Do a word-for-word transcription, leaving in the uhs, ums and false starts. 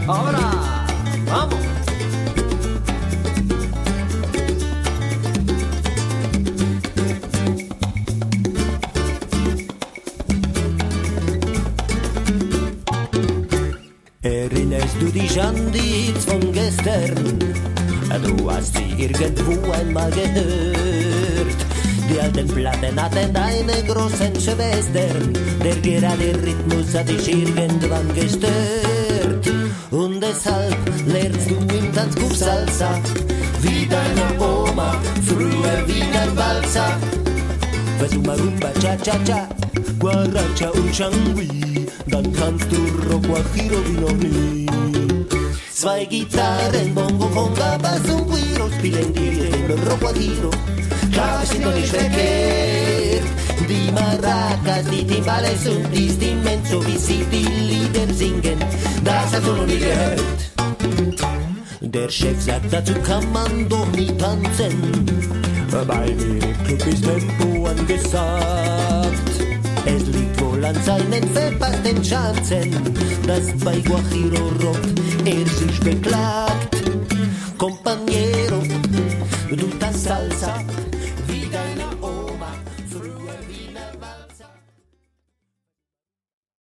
Ahora, vamos. Erinnerst du dich an die Hits von gestern? Du hast sie irgendwo einmal gehört. Die alten Platten hatten deine großen Schwestern. Der gerade Rhythmus hat dich irgendwann gestört. Und deshalb lernst du im Tanzkurs Salsa, wie deine Oma, früher wie ein Walzer. Versuch mal Rumba, Cha-Cha-Cha, Guaracha und Changui, dann kannst du Rock Guajiro wie noch nie. Zwei Gitarren, Bongo, Conga, Bass und Guiro spielen dir den Rock Guajiro. Klar, sind doch nicht verkehrt. Die Maracas, die Timbales und die Stimmen, so wie sie die Lieder singen, das hast du noch nie gehört. Der Chef sagt, dazu kann man doch nie tanzen. Bei mir im Club ist Tempo angesagt. Es liegt wohl an seinen verpassten Chancen, dass bei Guajiro Rock er sich beklagt. Compañero, du tanzt Salsa.